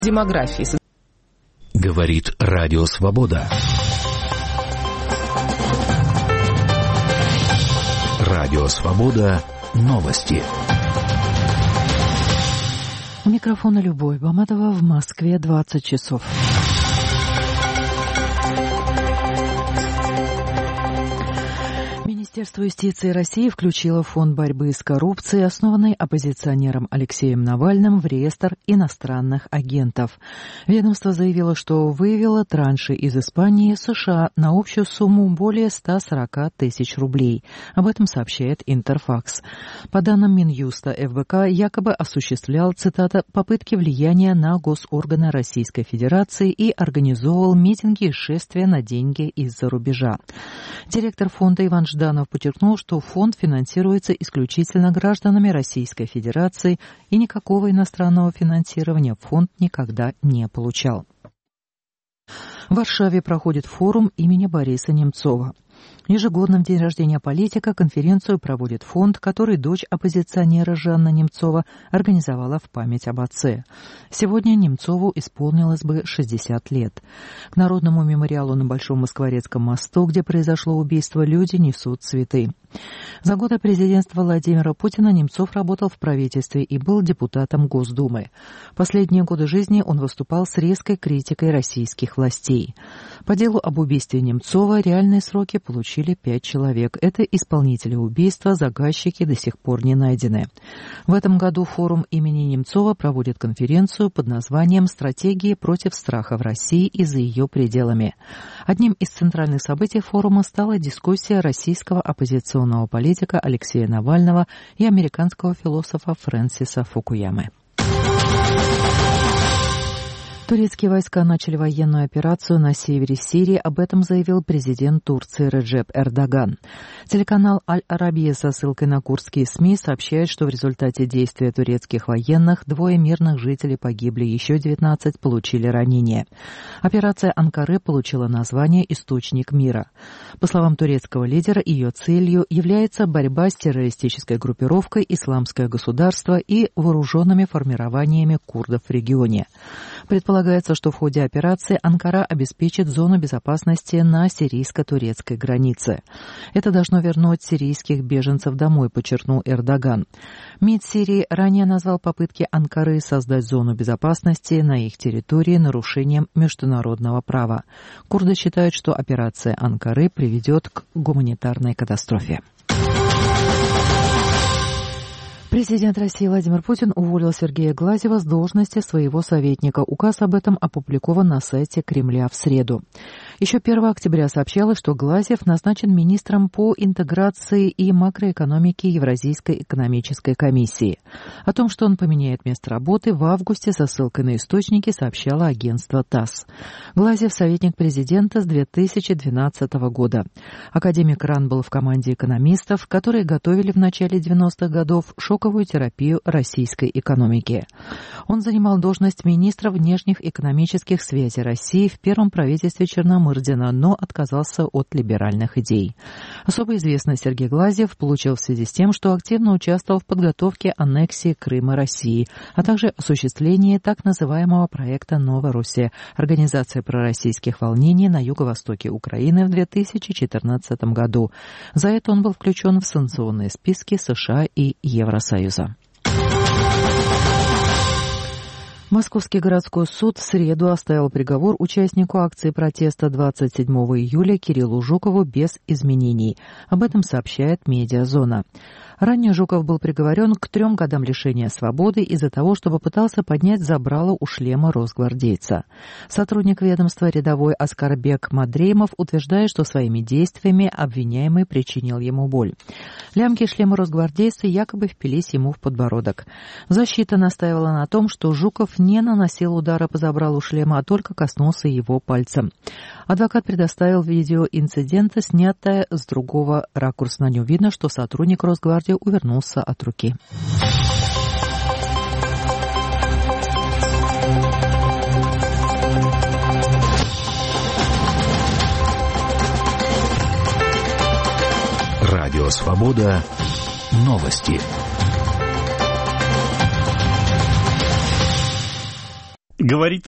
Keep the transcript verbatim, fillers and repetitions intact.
демографии. Говорит Радио Свобода. Радио Свобода. Новости. У микрофона Любовь Баматова. В Москве двадцать часов. Министерство юстиции России включило Фонд борьбы с коррупцией, основанный оппозиционером Алексеем Навальным, в реестр иностранных агентов. Ведомство заявило, что выявило транши из Испании и США на общую сумму более ста сорока тысяч рублей. Об этом сообщает Интерфакс. По данным Минюста, эф бэ ка якобы осуществлял, цитата, «попытки влияния на госорганы Российской Федерации и организовывал митинги и шествия на деньги из-за рубежа». Директор фонда Иван Жданов подчеркнул, что фонд финансируется исключительно гражданами Российской Федерации и никакого иностранного финансирования фонд никогда не получал. В Варшаве проходит форум имени Бориса Немцова. Ежегодно в день рождения политика конференцию проводит фонд, который дочь оппозиционера Жанна Немцова организовала в память об отце. Сегодня Немцову исполнилось бы шестьдесят лет. К Народному мемориалу на Большом Москворецком мосту, где произошло убийство, люди несут цветы. За годы президентства Владимира Путина Немцов работал в правительстве и был депутатом Госдумы. Последние годы жизни он выступал с резкой критикой российских властей. По делу об убийстве Немцова реальные сроки получили пять человек. Это исполнители убийства, заказчики до сих пор не найдены. В этом году форум имени Немцова проводит конференцию под названием «Стратегии против страха в России и за ее пределами». Одним из центральных событий форума стала дискуссия российского оппозиционного политика Алексея Навального и американского философа Фрэнсиса Фукуямы. Турецкие войска начали военную операцию на севере Сирии. Об этом заявил президент Турции Реджеп Эрдоган. Телеканал Аль-Арабия со ссылкой на курдские СМИ сообщает, что в результате действия турецких военных двое мирных жителей погибли, еще девятнадцать получили ранения. Операция Анкары получила название «Источник мира». По словам турецкого лидера, ее целью является борьба с террористической группировкой «Исламское государство» и вооруженными формированиями курдов в регионе. Предполагается, что в ходе операции Анкара обеспечит зону безопасности на сирийско-турецкой границе. Это должно вернуть сирийских беженцев домой, подчеркнул Эрдоган. МИД Сирии ранее назвал попытки Анкары создать зону безопасности на их территории нарушением международного права. Курды считают, что операция Анкары приведет к гуманитарной катастрофе. Президент России Владимир Путин уволил Сергея Глазьева с должности своего советника. Указ об этом опубликован на сайте Кремля в среду. Еще первого октября сообщалось, что Глазьев назначен министром по интеграции и макроэкономике Евразийской экономической комиссии. О том, что он поменяет место работы, в августе со ссылкой на источники сообщало агентство ТАСС. Глазьев — советник президента с две тысячи двенадцатого года. Академик РАН был в команде экономистов, которые готовили в начале девяностых годов шоковую терапию российской экономики. Он занимал должность министра внешних экономических связей России в первом правительстве Черномырдина, но отказался от либеральных идей. Особо известно Сергей Глазьев получил в связи с тем, что активно участвовал в подготовке аннексии Крыма России, а также осуществлении так называемого проекта «Новороссия» — организации пророссийских волнений на юго-востоке Украины в две тысячи четырнадцатом году. За это он был включен в санкционные списки США и Евросоюза. Московский городской суд в среду оставил приговор участнику акции протеста двадцать седьмого июля Кириллу Жукову без изменений. Об этом сообщает «Медиазона». Ранее Жуков был приговорен к трем годам лишения свободы из-за того, что попытался поднять забрало у шлема росгвардейца. Сотрудник ведомства рядовой Аскарбек Мадреимов утверждает, что своими действиями обвиняемый причинил ему боль. Лямки шлема росгвардейца якобы впились ему в подбородок. Защита настаивала на том, что Жуков не наносил удара по забралу шлема, а только коснулся его пальцем. Адвокат предоставил видео инцидента, снятое с другого ракурса. На нем видно, что сотрудник Росгвардии увернулся от руки. Радио Свобода. Новости. Говорит